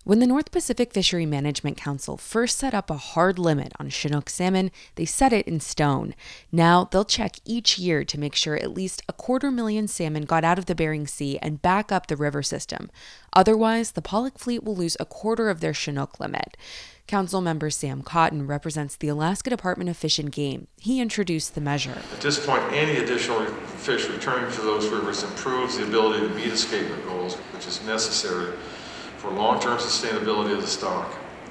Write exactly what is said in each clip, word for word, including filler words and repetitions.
When the North Pacific Fishery Management Council first set up a hard limit on Chinook salmon, they set it in stone. Now they'll check each year to make sure at least a quarter million salmon got out of the Bering Sea and back up the river system. Otherwise, the pollock fleet will lose a quarter of their Chinook limit. Council member Sam Cotton represents the Alaska Department of Fish and Game. He introduced the measure. At this point, any additional fish returning to those rivers improves the ability to meet escapement goals, which is necessary for long-term sustainability of the stock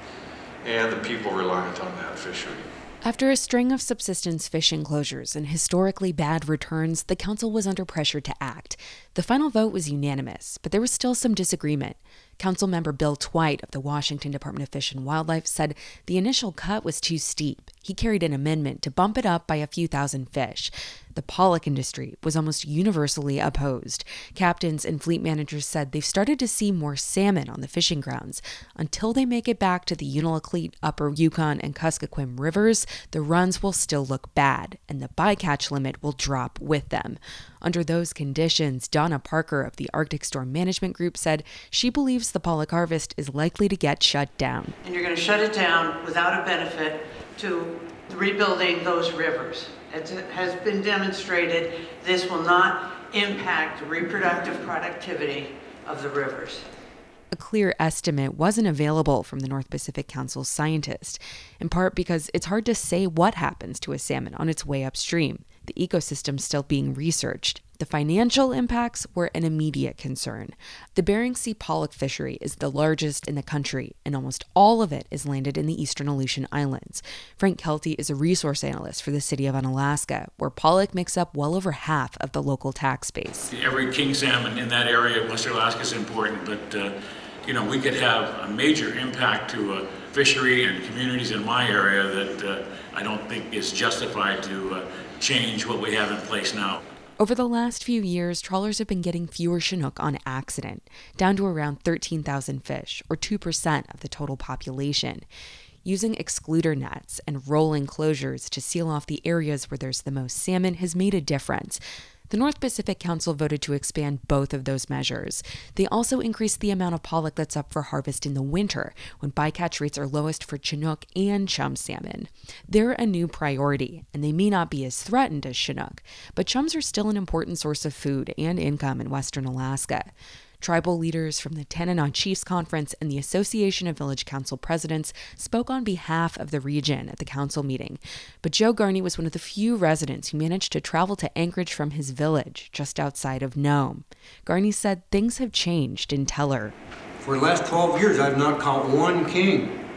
and the people reliant on that fishery. After a string of subsistence fishing closures and historically bad returns, the council was under pressure to act. The final vote was unanimous, but there was still some disagreement. Council member Bill Twite of the Washington Department of Fish and Wildlife said the initial cut was too steep. He carried an amendment to bump it up by a few thousand fish. The pollock industry was almost universally opposed. Captains and fleet managers said they've started to see more salmon on the fishing grounds. Until they make it back to the Unalakleet, Upper Yukon, and Kuskokwim rivers, the runs will still look bad, and the bycatch limit will drop with them. Under those conditions, Donna Parker of the Arctic Storm Management Group said she believes the pollock harvest is likely to get shut down. And you're going to shut it down without a benefit to rebuilding those rivers. As it has been demonstrated, this will not impact the reproductive productivity of the rivers. A clear estimate wasn't available from the North Pacific Council's scientists, in part because it's hard to say what happens to a salmon on its way upstream. The ecosystem's still being researched. The financial impacts were an immediate concern. The Bering Sea pollock fishery is the largest in the country, and almost all of it is landed in the eastern Aleutian Islands. Frank Kelty is a resource analyst for the city of Unalaska, where pollock makes up well over half of the local tax base. Every king salmon in that area of Western Alaska is important, but uh, you know, we could have a major impact to a fishery and communities in my area that uh, I don't think is justified to uh, change what we have in place now. Over the last few years, trawlers have been getting fewer Chinook on accident, down to around thirteen thousand fish, or two percent of the total population. Using excluder nets and rolling closures to seal off the areas where there's the most salmon has made a difference. The North Pacific Council voted to expand both of those measures. They also increased the amount of pollock that's up for harvest in the winter, when bycatch rates are lowest for Chinook and chum salmon. They're a new priority, and they may not be as threatened as Chinook, but chums are still an important source of food and income in Western Alaska. Tribal leaders from the Tanana Chiefs Conference and the Association of Village Council Presidents spoke on behalf of the region at the council meeting. But Joe Garney was one of the few residents who managed to travel to Anchorage from his village just outside of Nome. Garney said things have changed in Teller. For the last twelve years, I've not caught one king.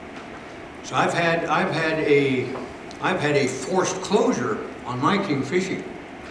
So I've had I've had a I've had a forced closure on my king fishing,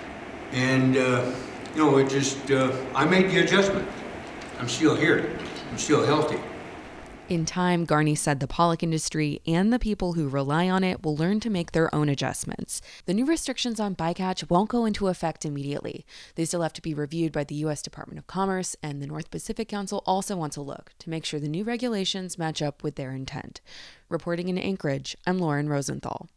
and uh, you know it just uh, I made the adjustment. I'm still here. I'm still healthy. In time, Garney said the pollock industry and the people who rely on it will learn to make their own adjustments. The new restrictions on bycatch won't go into effect immediately. They still have to be reviewed by the U S Department of Commerce, and the North Pacific Council also wants a look to make sure the new regulations match up with their intent. Reporting in Anchorage, I'm Lauren Rosenthal.